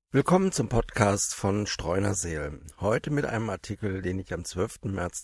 Willkommen zum Podcast von Streuner Seelen. Heute mit einem Artikel, den ich am 12. März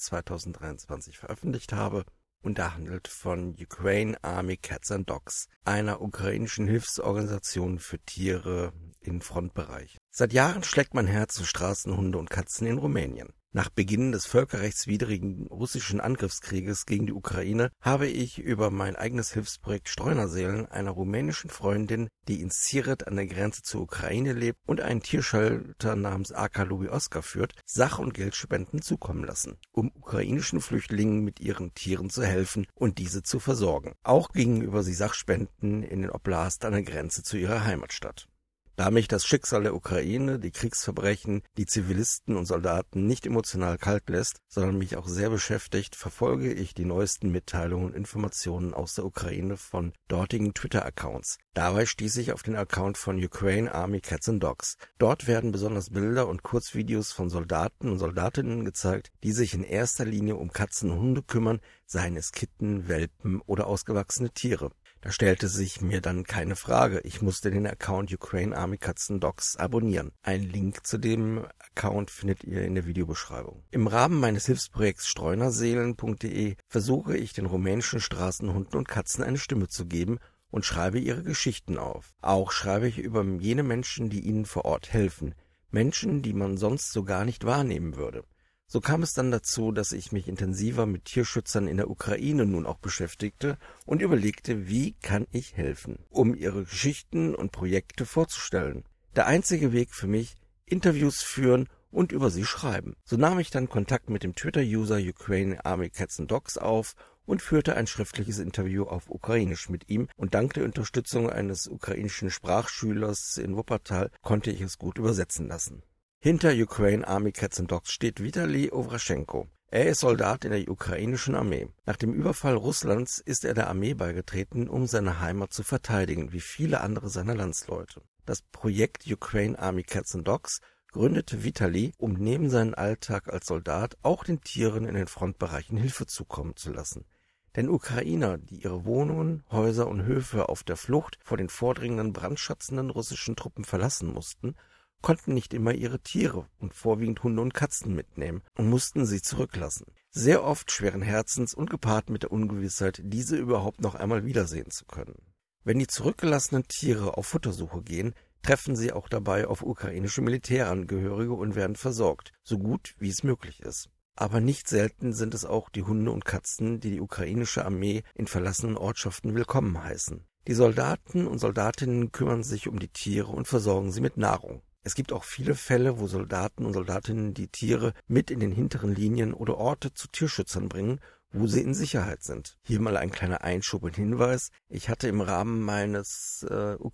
2023 veröffentlicht habe. Und der handelt von Ukraine Army Cats and Dogs, einer ukrainischen Hilfsorganisation für Tiere in Frontbereichen. Seit Jahren schlägt mein Herz für Straßenhunde und Katzen in Rumänien. Nach Beginn des völkerrechtswidrigen russischen Angriffskrieges gegen die Ukraine habe ich über mein eigenes Hilfsprojekt Streuner Seelen einer rumänischen Freundin, die in Siret an der Grenze zur Ukraine lebt und einen Tierschalter namens AK Lubi Oskar führt, Sach- und Geldspenden zukommen lassen, um ukrainischen Flüchtlingen mit ihren Tieren zu helfen und diese zu versorgen. Auch gegenüber sie Sachspenden in den Oblast an der Grenze zu ihrer Heimatstadt. Da mich das Schicksal der Ukraine, die Kriegsverbrechen, die Zivilisten und Soldaten nicht emotional kalt lässt, sondern mich auch sehr beschäftigt, verfolge ich die neuesten Mitteilungen und Informationen aus der Ukraine von dortigen Twitter-Accounts. Dabei stieß ich auf den Account von Ukraine Army Cats and Dogs. Dort werden besonders Bilder und Kurzvideos von Soldaten und Soldatinnen gezeigt, die sich in erster Linie um Katzen und Hunde kümmern, seien es Kitten, Welpen oder ausgewachsene Tiere. Da stellte sich mir dann keine Frage. Ich musste den Account Ukraine Army Cats and Dogs abonnieren. Einen Link zu dem Account findet ihr in der Videobeschreibung. Im Rahmen meines Hilfsprojekts streunerseelen.de versuche ich den rumänischen Straßenhunden und Katzen eine Stimme zu geben und schreibe ihre Geschichten auf. Auch schreibe ich über jene Menschen, die ihnen vor Ort helfen. Menschen, die man sonst so gar nicht wahrnehmen würde. So kam es dann dazu, dass ich mich intensiver mit Tierschützern in der Ukraine nun auch beschäftigte und überlegte, wie kann ich helfen, um ihre Geschichten und Projekte vorzustellen. Der einzige Weg für mich, Interviews führen und über sie schreiben. So nahm ich dann Kontakt mit dem Twitter-User Ukraine Army Cats and Dogs auf und führte ein schriftliches Interview auf Ukrainisch mit ihm, und dank der Unterstützung eines ukrainischen Sprachschülers in Wuppertal konnte ich es gut übersetzen lassen. Hinter Ukraine Army Cats and Dogs steht Vitali Ovraschenko. Er ist Soldat in der ukrainischen Armee. Nach dem Überfall Russlands ist er der Armee beigetreten, um seine Heimat zu verteidigen, wie viele andere seiner Landsleute. Das Projekt Ukraine Army Cats and Dogs gründete Vitali, um neben seinem Alltag als Soldat auch den Tieren in den Frontbereichen Hilfe zukommen zu lassen. Denn Ukrainer, die ihre Wohnungen, Häuser und Höfe auf der Flucht vor den vordringenden, brandschatzenden russischen Truppen verlassen mussten, konnten nicht immer ihre Tiere und vorwiegend Hunde und Katzen mitnehmen und mussten sie zurücklassen. Sehr oft schweren Herzens und gepaart mit der Ungewissheit, diese überhaupt noch einmal wiedersehen zu können. Wenn die zurückgelassenen Tiere auf Futtersuche gehen, treffen sie auch dabei auf ukrainische Militärangehörige und werden versorgt, so gut wie es möglich ist. Aber nicht selten sind es auch die Hunde und Katzen, die die ukrainische Armee in verlassenen Ortschaften willkommen heißen. Die Soldaten und Soldatinnen kümmern sich um die Tiere und versorgen sie mit Nahrung. Es gibt auch viele Fälle, wo Soldaten und Soldatinnen die Tiere mit in den hinteren Linien oder Orte zu Tierschützern bringen, wo sie in Sicherheit sind. Hier mal ein kleiner Einschub und Hinweis. Ich hatte im Rahmen meines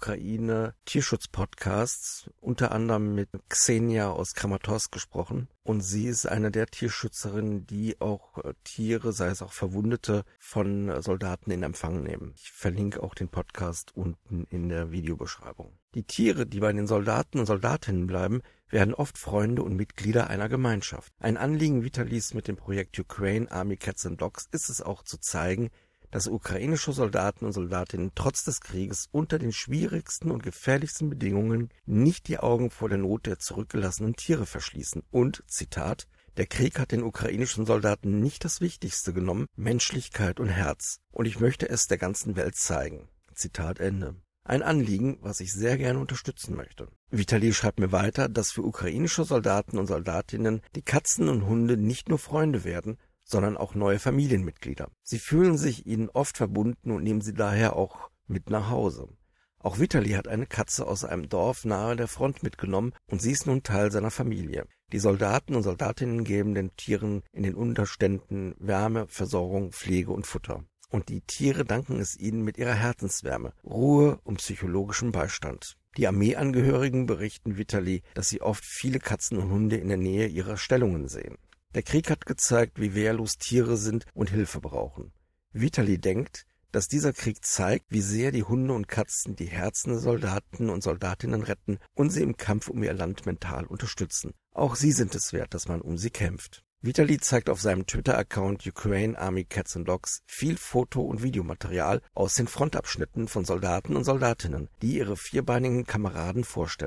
Ukraine-Tierschutz-Podcasts unter anderem mit Xenia aus Kramatorsk gesprochen. Und sie ist eine der Tierschützerinnen, die auch Tiere, sei es auch Verwundete, von Soldaten in Empfang nehmen. Ich verlinke auch den Podcast unten in der Videobeschreibung. Die Tiere, die bei den Soldaten und Soldatinnen bleiben, werden oft Freunde und Mitglieder einer Gemeinschaft. Ein Anliegen Vitalis mit dem Projekt Ukraine Army Cats and Dogs ist es auch zu zeigen, dass ukrainische Soldaten und Soldatinnen trotz des Krieges unter den schwierigsten und gefährlichsten Bedingungen nicht die Augen vor der Not der zurückgelassenen Tiere verschließen und, Zitat, der Krieg hat den ukrainischen Soldaten nicht das Wichtigste genommen, Menschlichkeit und Herz, und ich möchte es der ganzen Welt zeigen. Zitat Ende. Ein Anliegen, was ich sehr gerne unterstützen möchte. Vitali schreibt mir weiter, dass für ukrainische Soldaten und Soldatinnen die Katzen und Hunde nicht nur Freunde werden, sondern auch neue Familienmitglieder. Sie fühlen sich ihnen oft verbunden und nehmen sie daher auch mit nach Hause. Auch Vitali hat eine Katze aus einem Dorf nahe der Front mitgenommen und sie ist nun Teil seiner Familie. Die Soldaten und Soldatinnen geben den Tieren in den Unterständen Wärme, Versorgung, Pflege und Futter. Und die Tiere danken es ihnen mit ihrer Herzenswärme, Ruhe und psychologischem Beistand. Die Armeeangehörigen berichten Vitali, dass sie oft viele Katzen und Hunde in der Nähe ihrer Stellungen sehen. Der Krieg hat gezeigt, wie wehrlos Tiere sind und Hilfe brauchen. Vitali denkt, dass dieser Krieg zeigt, wie sehr die Hunde und Katzen die Herzen der Soldaten und Soldatinnen retten und sie im Kampf um ihr Land mental unterstützen. Auch sie sind es wert, dass man um sie kämpft. Vitali zeigt auf seinem Twitter-Account Ukraine Army Cats and Dogs viel Foto- und Videomaterial aus den Frontabschnitten von Soldaten und Soldatinnen, die ihre vierbeinigen Kameraden vorstellen.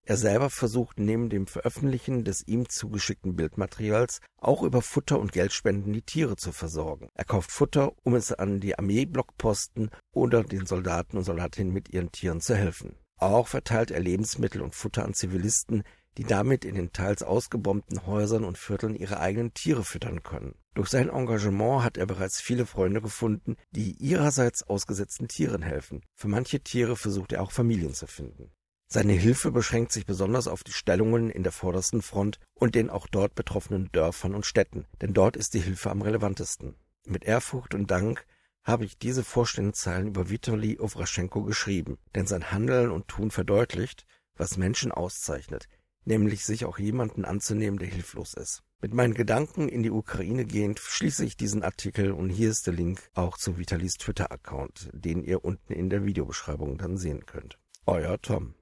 Er selber versucht neben dem Veröffentlichen des ihm zugeschickten Bildmaterials auch über Futter und Geldspenden die Tiere zu versorgen. Er kauft Futter, um es an die Armeeblockposten oder den Soldaten und Soldatinnen mit ihren Tieren zu helfen. Auch verteilt er Lebensmittel und Futter an Zivilisten, die damit in den teils ausgebombten Häusern und Vierteln ihre eigenen Tiere füttern können. Durch sein Engagement hat er bereits viele Freunde gefunden, die ihrerseits ausgesetzten Tieren helfen. Für manche Tiere versucht er auch Familien zu finden. Seine Hilfe beschränkt sich besonders auf die Stellungen in der vordersten Front und den auch dort betroffenen Dörfern und Städten, denn dort ist die Hilfe am relevantesten. Mit Ehrfurcht und Dank habe ich diese vorstehenden Zeilen über Witoli Owraschenko geschrieben, denn sein Handeln und Tun verdeutlicht, was Menschen auszeichnet, nämlich sich auch jemanden anzunehmen, der hilflos ist. Mit meinen Gedanken in die Ukraine gehend schließe ich diesen Artikel und hier ist der Link auch zu Vitalis Twitter-Account, den ihr unten in der Videobeschreibung dann sehen könnt. Euer Tom.